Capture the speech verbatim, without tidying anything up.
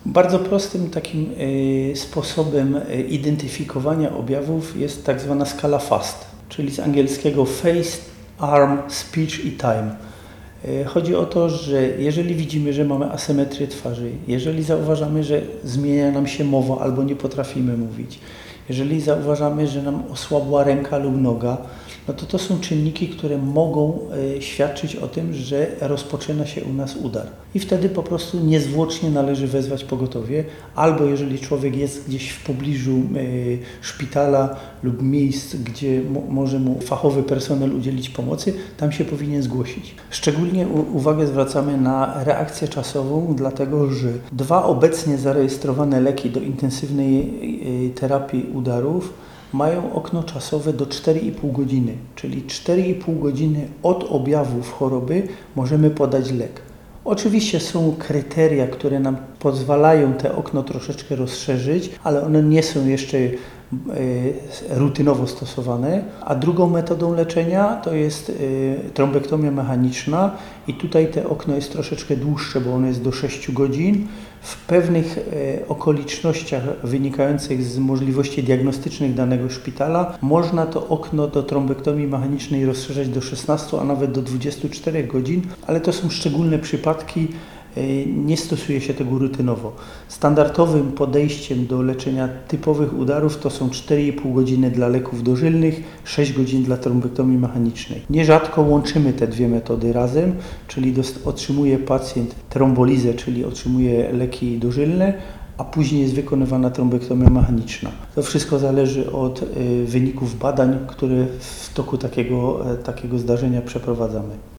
Bardzo prostym takim y, sposobem y, identyfikowania objawów jest tak zwana skala FAST, czyli z angielskiego Face, Arm, Speech i Time. Y, chodzi o to, że jeżeli widzimy, że mamy asymetrię twarzy, jeżeli zauważamy, że zmienia nam się mowa albo nie potrafimy mówić, jeżeli zauważamy, że nam osłabła ręka lub noga, no to to są czynniki, które mogą y, świadczyć o tym, że rozpoczyna się u nas udar. I wtedy po prostu niezwłocznie należy wezwać pogotowie, albo jeżeli człowiek jest gdzieś w pobliżu y, szpitala lub miejsc, gdzie może mu fachowy personel udzielić pomocy, tam się powinien zgłosić. Szczególnie u- uwagę zwracamy na reakcję czasową, dlatego że dwa obecnie zarejestrowane leki do intensywnej y, terapii udarów mają okno czasowe do cztery i pół godziny, czyli cztery i pół godziny od objawów choroby możemy podać lek. Oczywiście są kryteria, które nam pozwalają te okno troszeczkę rozszerzyć, ale one nie są jeszcze y, rutynowo stosowane. A drugą metodą leczenia to jest y, trombektomia mechaniczna i tutaj te okno jest troszeczkę dłuższe, bo ono jest do sześciu godzin. W pewnych y, okolicznościach wynikających z możliwości diagnostycznych danego szpitala można to okno do trombektomii mechanicznej rozszerzać do szesnastu, a nawet do dwudziestu czterech godzin, ale to są szczególne przypadki. Nie stosuje się tego rutynowo. Standardowym podejściem do leczenia typowych udarów to są cztery i pół godziny dla leków dożylnych, sześć godzin dla trombektomii mechanicznej. Nierzadko łączymy te dwie metody razem, czyli otrzymuje pacjent trombolizę, czyli otrzymuje leki dożylne, a później jest wykonywana trombektomia mechaniczna. To wszystko zależy od wyników badań, które w toku takiego, takiego zdarzenia przeprowadzamy.